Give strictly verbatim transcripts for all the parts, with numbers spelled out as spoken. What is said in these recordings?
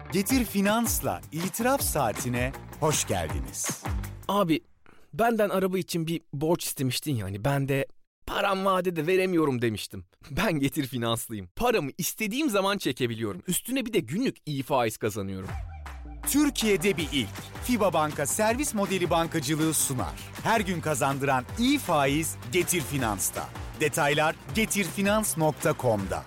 Getir Finans'la İtiraf Saatine hoş geldiniz. Abi benden araba için bir borç istemiştin yani ben de param vadede veremiyorum demiştim. Ben Getir Finanslıyım. Paramı istediğim zaman çekebiliyorum. Üstüne bir de günlük iyi faiz kazanıyorum. Türkiye'de bir ilk. FİBA Banka servis modeli bankacılığı sunar. Her gün kazandıran iyi faiz Getir Finans'ta. Detaylar getir finans nokta com'da.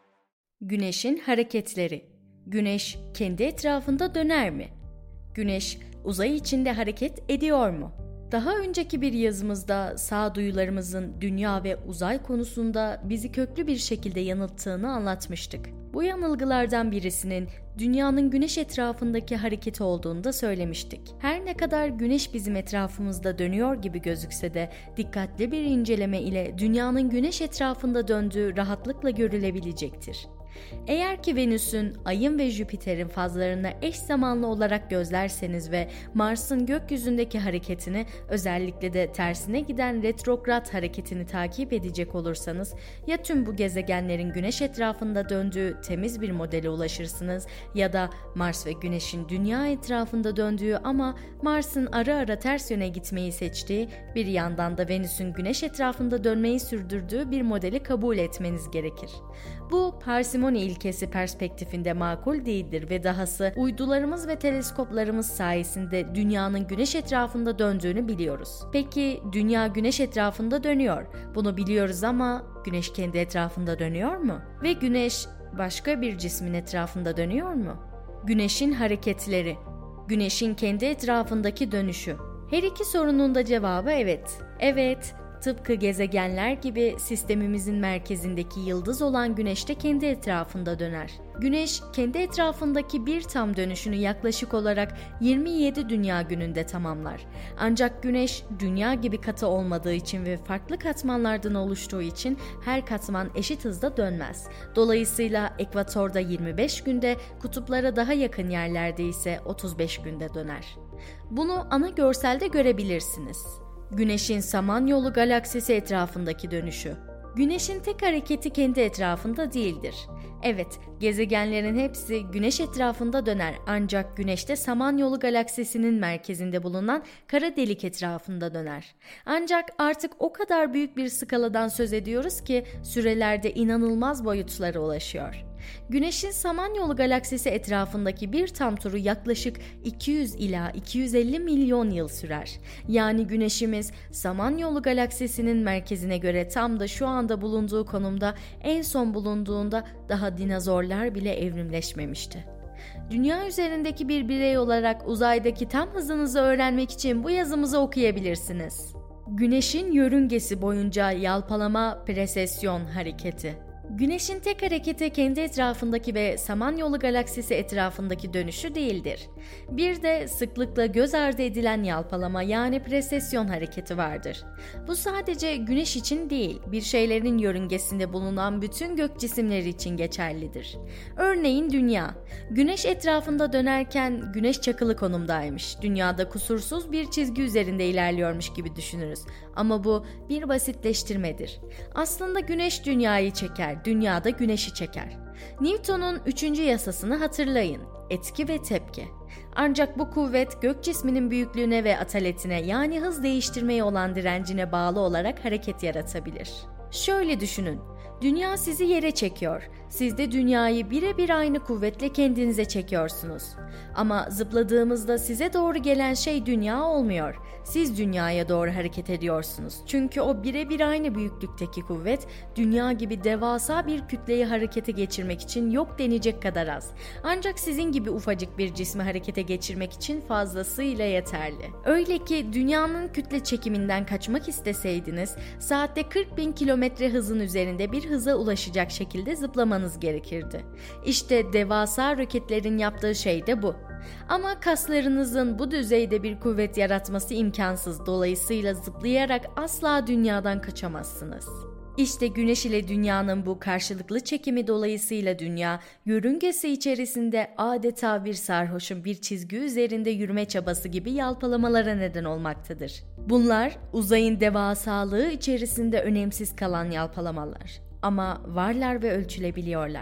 Güneşin hareketleri. Güneş kendi etrafında döner mi? Güneş uzay içinde hareket ediyor mu? Daha önceki bir yazımızda sağduyularımızın dünya ve uzay konusunda bizi köklü bir şekilde yanılttığını anlatmıştık. Bu yanılgılardan birisinin dünyanın güneş etrafındaki hareketi olduğunu da söylemiştik. Her ne kadar güneş bizim etrafımızda dönüyor gibi gözükse de dikkatli bir inceleme ile dünyanın güneş etrafında döndüğü rahatlıkla görülebilecektir. Eğer ki Venüs'ün, Ay'ın ve Jüpiter'in fazlarını eş zamanlı olarak gözlerseniz ve Mars'ın gökyüzündeki hareketini, özellikle de tersine giden retrograd hareketini takip edecek olursanız, ya tüm bu gezegenlerin güneş etrafında döndüğü temiz bir modele ulaşırsınız ya da Mars ve Güneş'in dünya etrafında döndüğü ama Mars'ın ara ara ters yöne gitmeyi seçtiği, bir yandan da Venüs'ün güneş etrafında dönmeyi sürdürdüğü bir modeli kabul etmeniz gerekir. Bu parsimoni ilkesi perspektifinde makul değildir ve dahası uydularımız ve teleskoplarımız sayesinde dünyanın güneş etrafında döndüğünü biliyoruz. Peki dünya güneş etrafında dönüyor. Bunu biliyoruz ama güneş kendi etrafında dönüyor mu? Ve güneş başka bir cismin etrafında dönüyor mu? Güneşin hareketleri, güneşin kendi etrafındaki dönüşü. Her iki sorunun da cevabı evet. Evet. Tıpkı gezegenler gibi sistemimizin merkezindeki yıldız olan Güneş de kendi etrafında döner. Güneş kendi etrafındaki bir tam dönüşünü yaklaşık olarak yirmi yedi dünya gününde tamamlar. Ancak Güneş dünya gibi katı olmadığı için ve farklı katmanlardan oluştuğu için her katman eşit hızda dönmez. Dolayısıyla ekvatorda yirmi beş günde, kutuplara daha yakın yerlerde ise otuz beş günde döner. Bunu ana görselde görebilirsiniz. Güneşin Samanyolu galaksisi etrafındaki dönüşü. Güneşin tek hareketi kendi etrafında değildir. Evet, gezegenlerin hepsi Güneş etrafında döner ancak Güneş de Samanyolu galaksisinin merkezinde bulunan kara delik etrafında döner. Ancak artık o kadar büyük bir skaladan söz ediyoruz ki sürelerde inanılmaz boyutlara ulaşıyor. Güneşin Samanyolu galaksisi etrafındaki bir tam turu yaklaşık iki yüz ila iki yüz elli milyon yıl sürer. Yani Güneşimiz Samanyolu galaksisinin merkezine göre tam da şu anda bulunduğu konumda, en son bulunduğunda daha dinozorlar bile evrimleşmemişti. Dünya üzerindeki bir birey olarak uzaydaki tam hızınızı öğrenmek için bu yazımızı okuyabilirsiniz. Güneşin yörüngesi boyunca yalpalama presesyon hareketi. Güneşin tek hareketi kendi etrafındaki ve Samanyolu galaksisi etrafındaki dönüşü değildir. Bir de sıklıkla göz ardı edilen yalpalama yani presesyon hareketi vardır. Bu sadece Güneş için değil, bir şeylerin yörüngesinde bulunan bütün gök cisimleri için geçerlidir. Örneğin Dünya. Güneş etrafında dönerken Güneş çakılı konumdaymış. Dünyada kusursuz bir çizgi üzerinde ilerliyormuş gibi düşünürüz. Ama bu bir basitleştirmedir. Aslında Güneş Dünyayı çeker. Dünya da Güneş'i çeker. Newton'un üçüncü yasasını hatırlayın. Etki ve tepki. Ancak bu kuvvet gök cisminin büyüklüğüne ve ataletine yani hız değiştirmeye olan direncine bağlı olarak hareket yaratabilir. Şöyle düşünün. Dünya sizi yere çekiyor. Siz de dünyayı birebir aynı kuvvetle kendinize çekiyorsunuz. Ama zıpladığımızda size doğru gelen şey dünya olmuyor. Siz dünyaya doğru hareket ediyorsunuz. Çünkü o birebir aynı büyüklükteki kuvvet, dünya gibi devasa bir kütleyi harekete geçirmek için yok denecek kadar az. Ancak sizin gibi ufacık bir cismi harekete geçirmek için fazlasıyla yeterli. Öyle ki dünyanın kütle çekiminden kaçmak isteseydiniz, saatte kırk bin kilometre hızın üzerinde bir hıza ulaşacak şekilde zıplamanız gerekirdi. İşte devasa roketlerin yaptığı şey de bu. Ama kaslarınızın bu düzeyde bir kuvvet yaratması imkansız. Dolayısıyla zıplayarak asla dünyadan kaçamazsınız. İşte Güneş ile Dünya'nın bu karşılıklı çekimi dolayısıyla Dünya, yörüngesi içerisinde adeta bir sarhoşun bir çizgi üzerinde yürüme çabası gibi yalpalamalara neden olmaktadır. Bunlar uzayın devasalığı içerisinde önemsiz kalan yalpalamalar. Ama varlar ve ölçülebiliyorlar.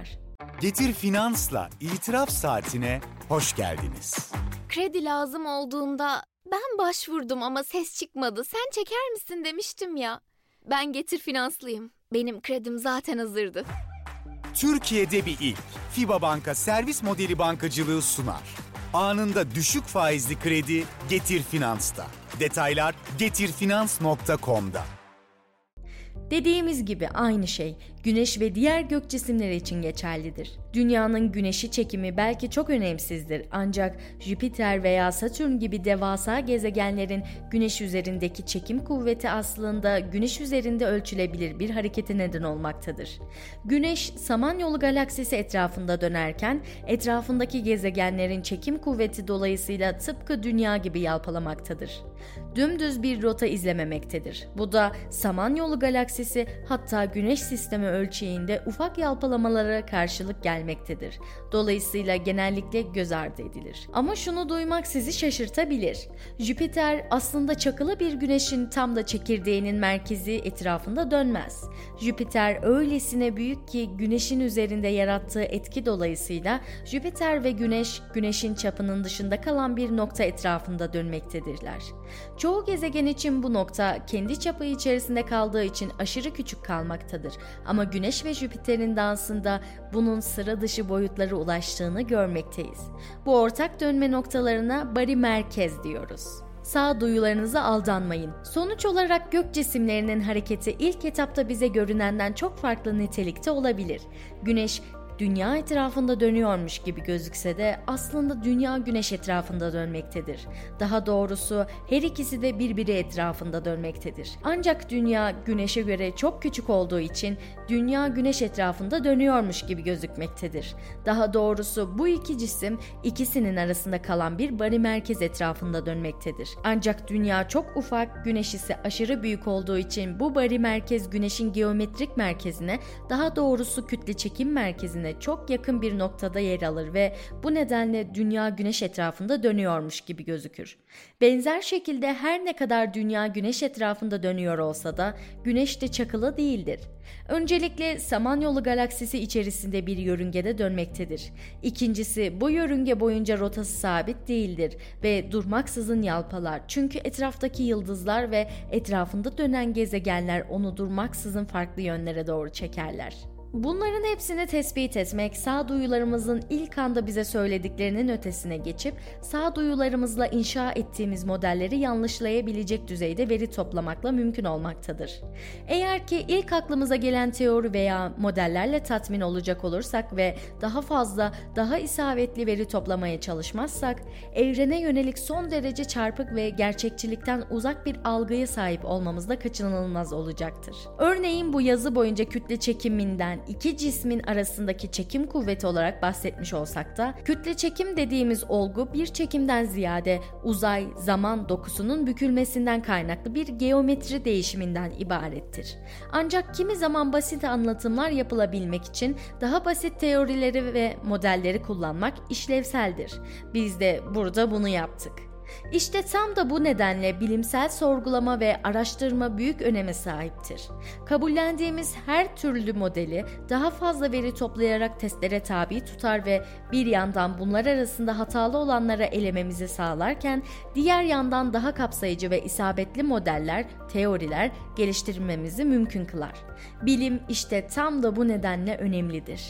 Getir Finans'la İtiraf Saatine hoş geldiniz. Kredi lazım olduğunda ben başvurdum ama ses çıkmadı. Sen çeker misin demiştim ya. Ben Getir Finanslıyım. Benim kredim zaten hazırdı. Türkiye'de bir ilk. FİBA Banka servis modeli bankacılığı sunar. Anında düşük faizli kredi Getir Finans'ta. Detaylar getirfinans nokta com'da. Dediğimiz gibi aynı şey Güneş ve diğer gök cisimleri için geçerlidir. Dünyanın Güneş'i çekimi belki çok önemsizdir ancak Jüpiter veya Satürn gibi devasa gezegenlerin Güneş üzerindeki çekim kuvveti aslında Güneş üzerinde ölçülebilir bir harekete neden olmaktadır. Güneş, Samanyolu galaksisi etrafında dönerken etrafındaki gezegenlerin çekim kuvveti dolayısıyla tıpkı Dünya gibi yalpalamaktadır. Dümdüz bir rota izlememektedir. Bu da Samanyolu galaksisi hatta Güneş sistemi ölçeğinde ufak yalpalamalara karşılık gelmektedir. Dolayısıyla genellikle göz ardı edilir. Ama şunu duymak sizi şaşırtabilir. Jüpiter aslında çakılı bir güneşin tam da çekirdeğinin merkezi etrafında dönmez. Jüpiter öylesine büyük ki güneşin üzerinde yarattığı etki dolayısıyla Jüpiter ve güneş, güneşin çapının dışında kalan bir nokta etrafında dönmektedirler. Çoğu gezegen için bu nokta kendi çapı içerisinde kaldığı için aşırı küçük kalmaktadır. Ama Güneş ve Jüpiter'in dansında bunun sıra dışı boyutlara ulaştığını görmekteyiz. Bu ortak dönme noktalarına bari merkez diyoruz. Sağduyularınıza aldanmayın. Sonuç olarak gök cisimlerinin hareketi ilk etapta bize görünenden çok farklı nitelikte olabilir. Güneş Dünya etrafında dönüyormuş gibi gözükse de aslında Dünya Güneş etrafında dönmektedir. Daha doğrusu her ikisi de birbiri etrafında dönmektedir. Ancak Dünya Güneş'e göre çok küçük olduğu için Dünya Güneş etrafında dönüyormuş gibi gözükmektedir. Daha doğrusu bu iki cisim ikisinin arasında kalan bir bari merkez etrafında dönmektedir. Ancak Dünya çok ufak, Güneş ise aşırı büyük olduğu için bu bari merkez Güneş'in geometrik merkezine, daha doğrusu kütle çekim merkezine çok yakın bir noktada yer alır ve bu nedenle Dünya Güneş etrafında dönüyormuş gibi gözükür. Benzer şekilde her ne kadar Dünya Güneş etrafında dönüyor olsa da Güneş de çakılı değildir. Öncelikle Samanyolu galaksisi içerisinde bir yörüngede dönmektedir. İkincisi, bu yörünge boyunca rotası sabit değildir ve durmaksızın yalpalar çünkü etraftaki yıldızlar ve etrafında dönen gezegenler onu durmaksızın farklı yönlere doğru çekerler. Bunların hepsini tespit etmek, sağduyularımızın ilk anda bize söylediklerinin ötesine geçip sağduyularımızla inşa ettiğimiz modelleri yanlışlayabilecek düzeyde veri toplamakla mümkün olmaktadır. Eğer ki ilk aklımıza gelen teori veya modellerle tatmin olacak olursak ve daha fazla, daha isabetli veri toplamaya çalışmazsak, evrene yönelik son derece çarpık ve gerçekçilikten uzak bir algıya sahip olmamız da kaçınılmaz olacaktır. Örneğin bu yazı boyunca kütle çekiminden iki cismin arasındaki çekim kuvveti olarak bahsetmiş olsak da kütle çekim dediğimiz olgu bir çekimden ziyade uzay, zaman dokusunun bükülmesinden kaynaklı bir geometri değişiminden ibarettir. Ancak kimi zaman basit anlatımlar yapılabilmek için daha basit teorileri ve modelleri kullanmak işlevseldir. Biz de burada bunu yaptık. İşte tam da bu nedenle bilimsel sorgulama ve araştırma büyük öneme sahiptir. Kabullendiğimiz her türlü modeli daha fazla veri toplayarak testlere tabi tutar ve bir yandan bunlar arasında hatalı olanlara elememizi sağlarken diğer yandan daha kapsayıcı ve isabetli modeller, teoriler geliştirmemizi mümkün kılar. Bilim işte tam da bu nedenle önemlidir.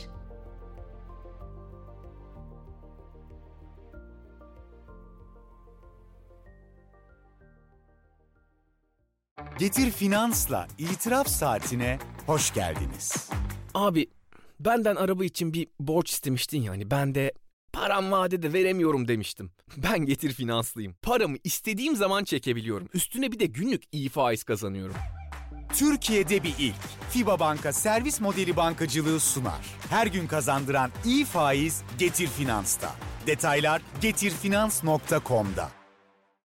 Getir Finans'la İtiraf Saatine hoş geldiniz. Abi, benden araba için bir borç istemiştin yani. Ben de param vadede veremiyorum demiştim. Ben Getir Finanslıyım. Paramı istediğim zaman çekebiliyorum. Üstüne bir de günlük iyi faiz kazanıyorum. Türkiye'de bir ilk. FİBA Banka servis modeli bankacılığı sunar. Her gün kazandıran iyi faiz Getir Finans'ta. Detaylar getirfinans nokta com'da.